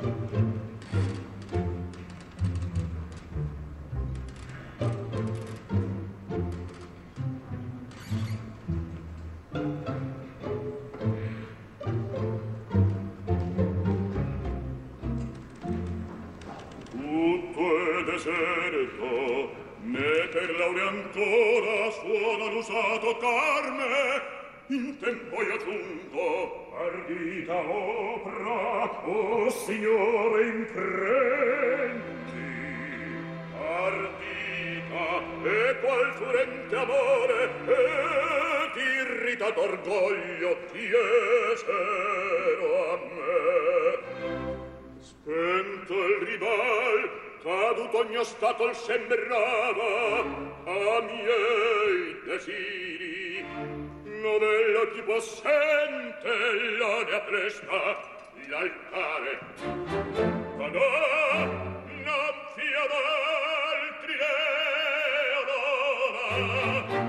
deserto, né per laurea ancora suona l'usato carme, in tempo io giunto, ardita opera, o signore imprendi, ardita, e qual furente amore, ed irritato orgoglio chiesero a me. Spento il rival, caduto ogni ostacol sembrava a miei desiri. Novella chi possente la ne appresta l'altare. Ma no, non fia d'altri Leonora,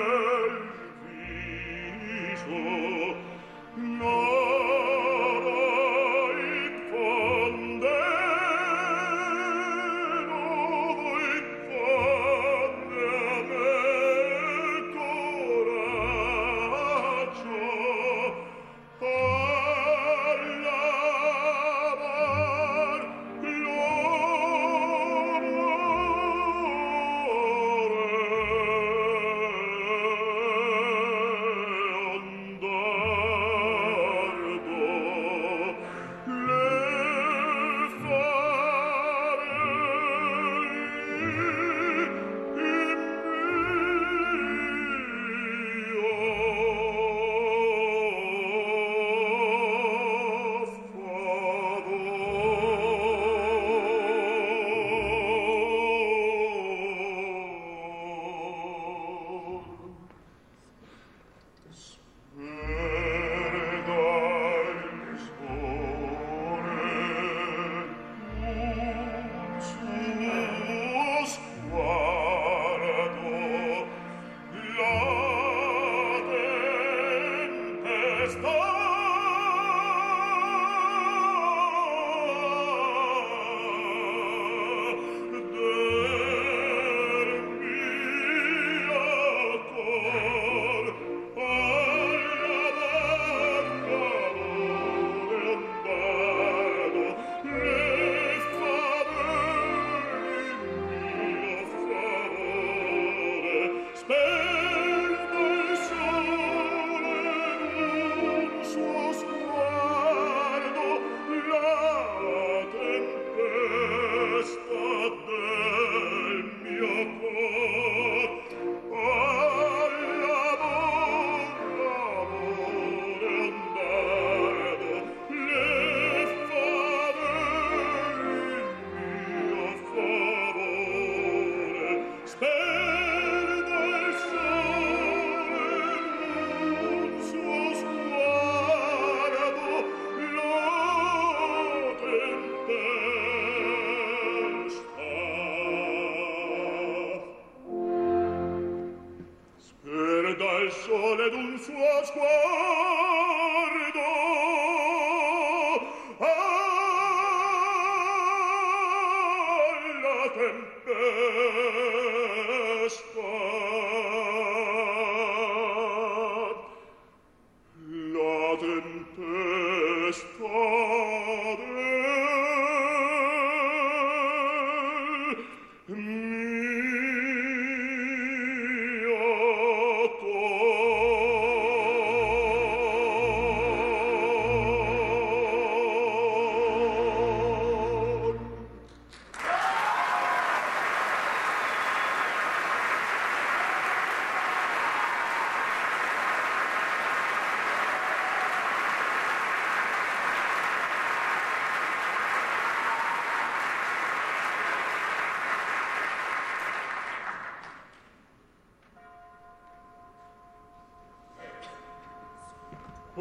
Nora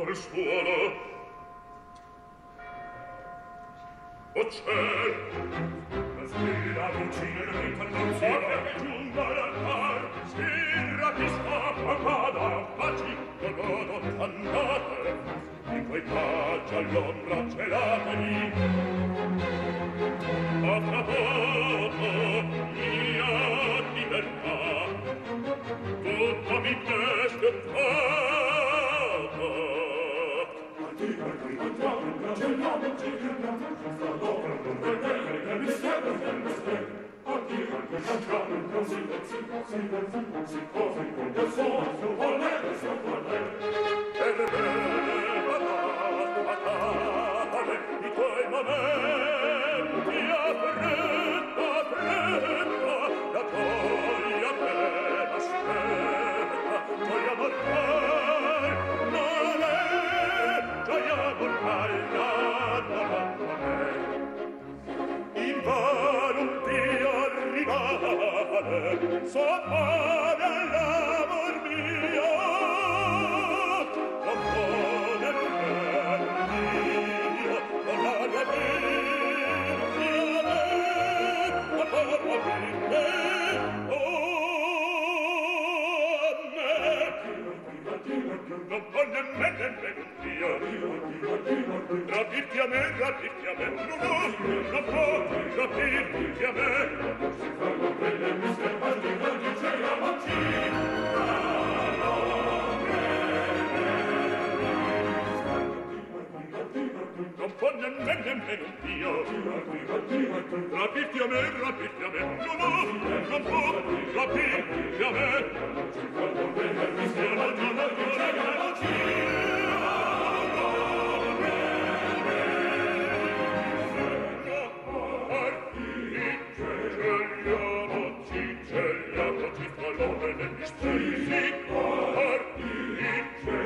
al suolo. O ciel, la sfida vicina di cannonzina che giunga all'altar, si rapisca a vada, baci, godo, andate, in quei paggi all'ombra celatevi. A travolto, mia libertà, tutto mi deste fato. I tuoi momenti a fretta, la gioia che aspetta, gioia mortal, non è gioia mortal, non è. Invano di arrivare, sommare all'amor mio, non vuole Dio, non l'aria mia, non parla mia, non può nemmeno Dio rapirti a me, non può rapirti a me. Si fanno bene mi sembra di non dice la non può nemmeno Dio rapirti a me, non può rapirti a me. Si fanno bene mi sembra di non dice la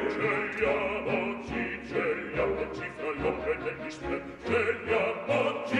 Celiamoci